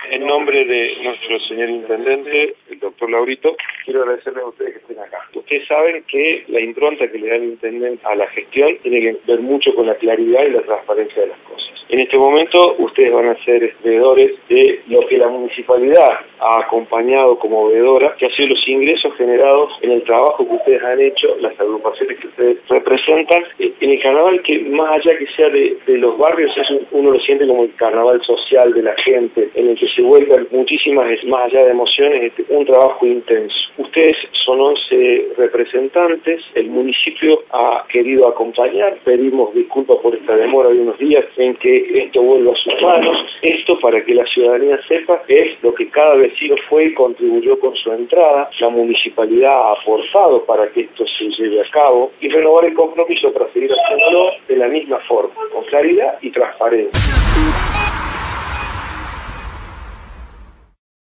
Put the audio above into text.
En nombre de nuestro señor Intendente, el doctor Laurito, quiero agradecerles a ustedes que estén acá. Ustedes saben que la impronta que le da el Intendente a la gestión tiene que ver mucho con la claridad y la transparencia de las cosas. En este momento ustedes van a ser veedores de lo que la municipalidad ha acompañado como veedora, que ha sido los ingresos generados en el trabajo que ustedes han hecho, las agrupaciones que ustedes representan, en el carnaval que más allá que sea de los barrios, uno lo siente como el carnaval social de la gente, en el que se vuelven muchísimas, más allá de emociones, un trabajo intenso. Ustedes son 11 representantes, el municipio ha querido acompañar, pedimos disculpas por esta demora de unos días en que esto vuelva a sus manos, esto para que la ciudadanía sepa es lo que cada vecino fue y contribuyó con su entrada, la municipalidad ha aportado para que esto se lleve a cabo y renovar el compromiso para seguir haciéndolo de la misma forma, con claridad y transparencia.